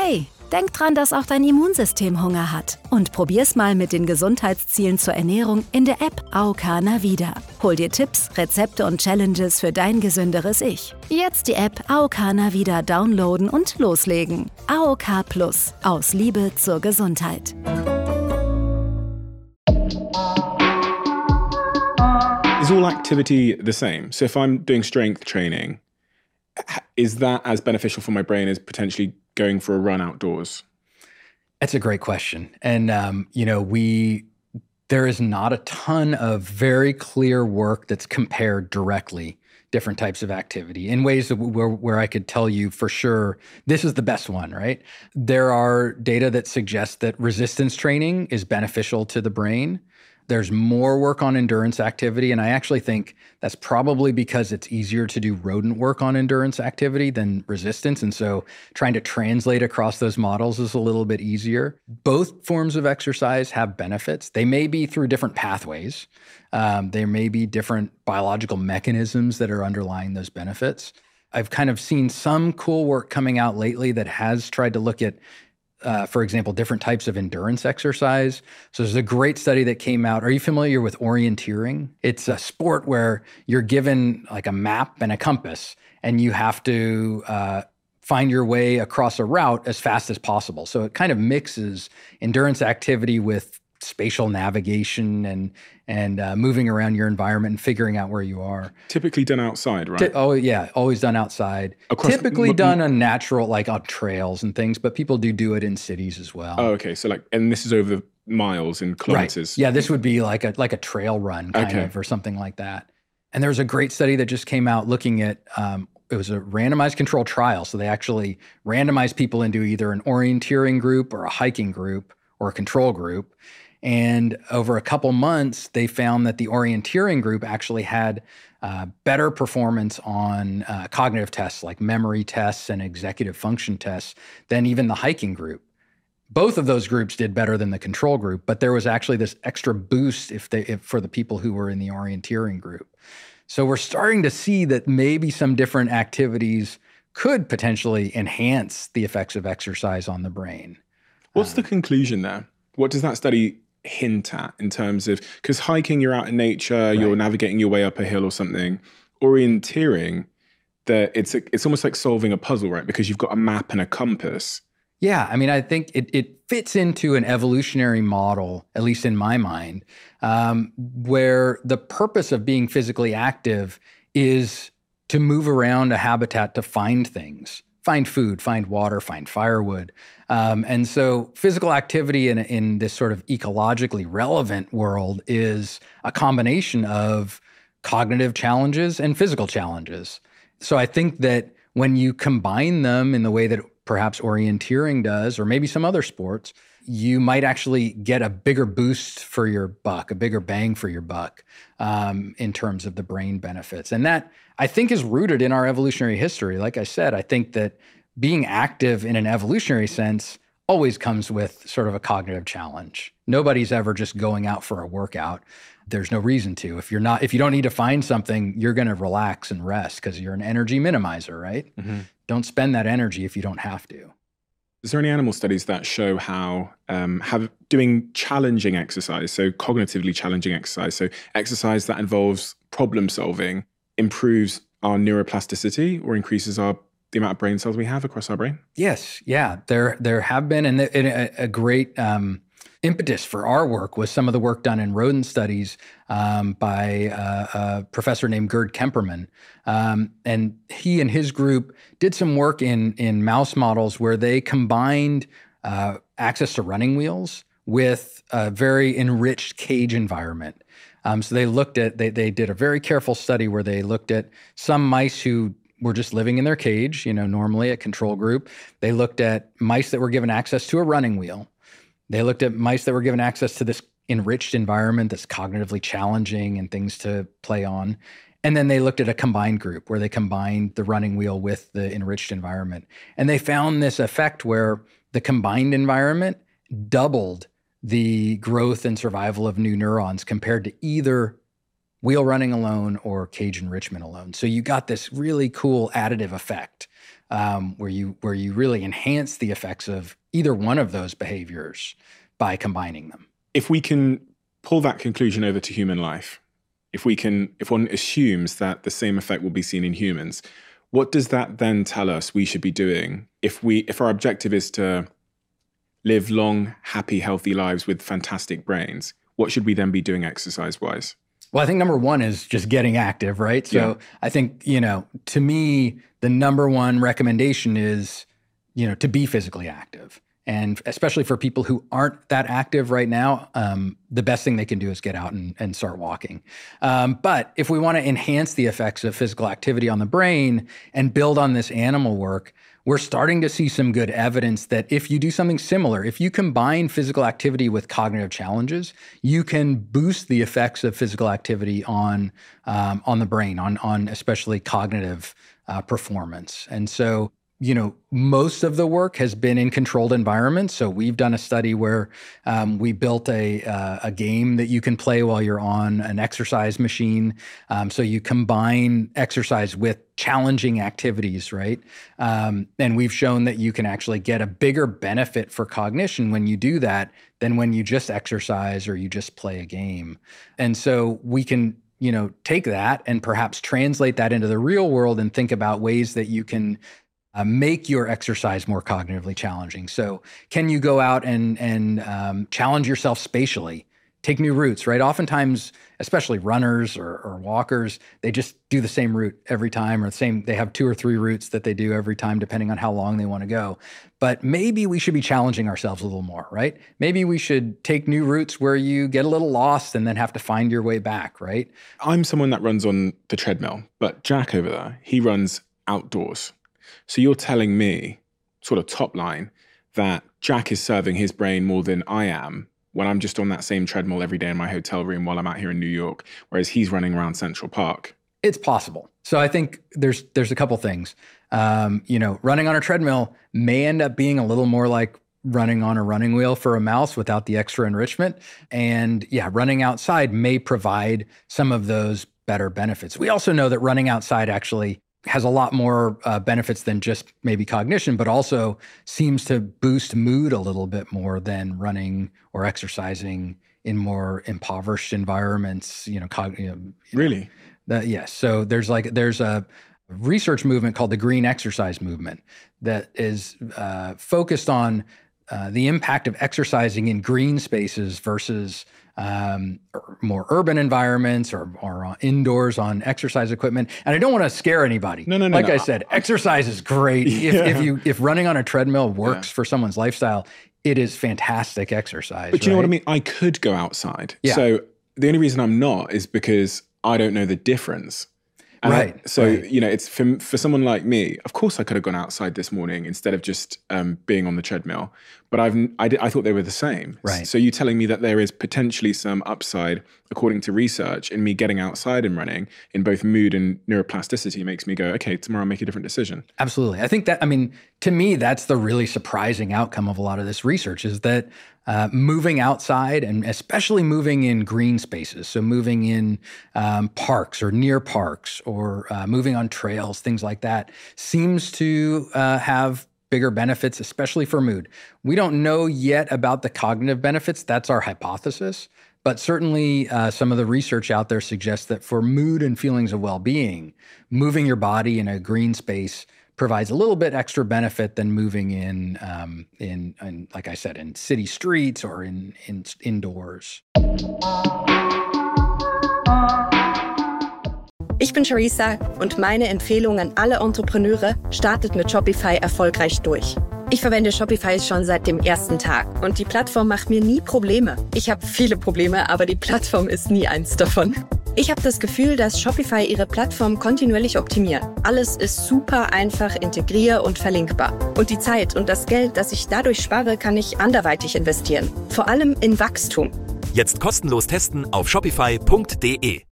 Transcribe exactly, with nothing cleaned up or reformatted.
Hey, denk dran, dass auch dein Immunsystem Hunger hat. Und probier's mal mit den Gesundheitszielen zur Ernährung in der App A O K Navida. Hol dir Tipps, Rezepte und Challenges für dein gesünderes Ich. Jetzt die App A O K Navida downloaden und loslegen. A O K Plus. Aus Liebe zur Gesundheit. Is all activity the same? So if I'm doing strength training, is that as beneficial for my brain as potentially going for a run outdoors? That's a great question. And, um, you know, we, there is not a ton of very clear work that's compared directly different types of activity in ways that where, where I could tell you for sure, this is the best one, right? There are data that suggest that resistance training is beneficial to the brain. There's more work on endurance activity, and I actually think that's probably because it's easier to do rodent work on endurance activity than resistance, and so trying to translate across those models is a little bit easier. Both forms of exercise have benefits. They may be through different pathways. Um, there may be different biological mechanisms that are underlying those benefits. I've kind of seen some cool work coming out lately that has tried to look at Uh, for example, different types of endurance exercise. So there's a great study that came out. Are you familiar with orienteering? It's a sport where you're given like a map and a compass, and you have to uh, find your way across a route as fast as possible. So it kind of mixes endurance activity with spatial navigation and and uh, moving around your environment and figuring out where you are. Typically done outside, right? T- oh, yeah. Always done outside. Across Typically m- done on natural, like on trails and things, but people do do it in cities as well. Oh, okay. So like, and this is over miles and kilometers. Right. Yeah, this would be like a like a trail run kind Okay. of or something like that. And there's a great study that just came out looking at, um, it was a randomized controlled trial. So they actually randomized people into either an orienteering group or a hiking group or a control group. And over a couple months, they found that the orienteering group actually had uh, better performance on uh, cognitive tests like memory tests and executive function tests than even the hiking group. Both of those groups did better than the control group, but there was actually this extra boost if they if, for the people who were in the orienteering group. So we're starting to see that maybe some different activities could potentially enhance the effects of exercise on the brain. What's Um, the conclusion there? What does that study hint at in terms of, because hiking, you're out in nature, you're Right. navigating your way up a hill or something. Orienteering, that it's a, it's almost like solving a puzzle, right? Because you've got a map and a compass. Yeah, I mean, I think it, it fits into an evolutionary model, at least in my mind, um, where the purpose of being physically active is to move around a habitat to find things, find food, find water, find firewood. Um, and so physical activity in, in this sort of ecologically relevant world is a combination of cognitive challenges and physical challenges. So I think that when you combine them in the way that perhaps orienteering does, or maybe some other sports, you might actually get a bigger boost for your buck, a bigger bang for your buck um, in terms of the brain benefits. And that, I think, is rooted in our evolutionary history. Like I said, I think that being active in an evolutionary sense always comes with sort of a cognitive challenge. Nobody's ever just going out for a workout. There's no reason to. If you're not, if you don't need to find something, you're going to relax and rest because you're an energy minimizer, right? Mm-hmm. Don't spend that energy if you don't have to. Is there any animal studies that show how um, have doing challenging exercise, so cognitively challenging exercise, so exercise that involves problem solving, improves our neuroplasticity or increases our the amount of brain cells we have across our brain? Yes, yeah, there there have been, and a, a great um, impetus for our work was some of the work done in rodent studies um, by uh, a professor named Gerd Kemperman. Um, and he and his group did some work in, in mouse models where they combined uh, access to running wheels with a very enriched cage environment. Um, so they looked at, they, they did a very careful study where they looked at some mice who were just living in their cage, you know, normally a control group. They looked at mice that were given access to a running wheel. They looked at mice that were given access to this enriched environment that's cognitively challenging and things to play on. And then they looked at a combined group where they combined the running wheel with the enriched environment. And they found this effect where the combined environment doubled the growth and survival of new neurons compared to either wheel running alone or cage enrichment alone. So you got this really cool additive effect um, where you where you really enhance the effects of either one of those behaviors by combining them. If we can pull that conclusion over to human life, if we can, if one assumes that the same effect will be seen in humans, what does that then tell us we should be doing if we if our objective is to live long, happy, healthy lives with fantastic brains? What should we then be doing exercise-wise? Well, I think number one is just getting active, right? So yeah. I think, you know, to me, the number one recommendation is, you know, to be physically active. And especially for people who aren't that active right now, um, the best thing they can do is get out and, and start walking. Um, but if we want to enhance the effects of physical activity on the brain and build on this animal work, we're starting to see some good evidence that if you do something similar, if you combine physical activity with cognitive challenges, you can boost the effects of physical activity on um, on the brain, on on especially cognitive uh, performance. And so, you know, most of the work has been in controlled environments. So we've done a study where um, we built a uh, a game that you can play while you're on an exercise machine. Um, so you combine exercise with challenging activities, right? Um, and we've shown that you can actually get a bigger benefit for cognition when you do that than when you just exercise or you just play a game. And so we can, you know, take that and perhaps translate that into the real world and think about ways that you can Uh, make your exercise more cognitively challenging. So can you go out and, and um, challenge yourself spatially? Take new routes, right? Oftentimes, especially runners or, or walkers, they just do the same route every time, or the same, they have two or three routes that they do every time, depending on how long they want to go. But maybe we should be challenging ourselves a little more, right? Maybe we should take new routes where you get a little lost and then have to find your way back, right? I'm someone that runs on the treadmill, but Jack over there, he runs outdoors. So you're telling me, sort of top line, that Jack is serving his brain more than I am when I'm just on that same treadmill every day in my hotel room while I'm out here in New York, whereas he's running around Central Park. It's possible. So I think there's there's a couple things. Um, you know, running on a treadmill may end up being a little more like running on a running wheel for a mouse without the extra enrichment. And yeah, running outside may provide some of those better benefits. We also know that running outside actually has a lot more uh, benefits than just maybe cognition, but also seems to boost mood a little bit more than running or exercising in more impoverished environments. You know, cog- you know really? That, yes. So there's like there's a research movement called the Green Exercise Movement that is uh, focused on uh, the impact of exercising in green spaces versus um, more urban environments or, or indoors on exercise equipment. And I don't want to scare anybody. No, no, no. Like no. I said, exercise is great. Yeah. If, if you if running on a treadmill works yeah. for someone's lifestyle, it is fantastic exercise. But you right? know what I mean? I could go outside. Yeah. So the only reason I'm not is because I don't know the difference. And right. I, so, right. you know, it's for, for someone like me, of course I could have gone outside this morning instead of just um, being on the treadmill. But I've, I, I thought they were the same. Right. So you telling me that there is potentially some upside, according to research, in me getting outside and running in both mood and neuroplasticity makes me go, okay, tomorrow I'll make a different decision. Absolutely. I think that, I mean, to me, that's the really surprising outcome of a lot of this research is that Uh, moving outside and especially moving in green spaces, so moving in um, parks or near parks or uh, moving on trails, things like that, seems to uh, have bigger benefits, especially for mood. We don't know yet about the cognitive benefits. That's our hypothesis. But certainly uh, some of the research out there suggests that for mood and feelings of well-being, moving your body in a green space provides a little bit extra benefit than moving in, um, in, in, like I said, in city streets or in, in indoors. Ich bin Charissa und meine Empfehlung an alle Entrepreneure: startet mit Shopify erfolgreich durch. Ich verwende Shopify schon seit dem ersten Tag und die Plattform macht mir nie Probleme. Ich habe viele Probleme, aber die Plattform ist nie eins davon. Ich habe das Gefühl, dass Shopify ihre Plattform kontinuierlich optimiert. Alles ist super einfach integrier- und verlinkbar. Und die Zeit und das Geld, das ich dadurch spare, kann ich anderweitig investieren. Vor allem in Wachstum. Jetzt kostenlos testen auf shopify punkt de.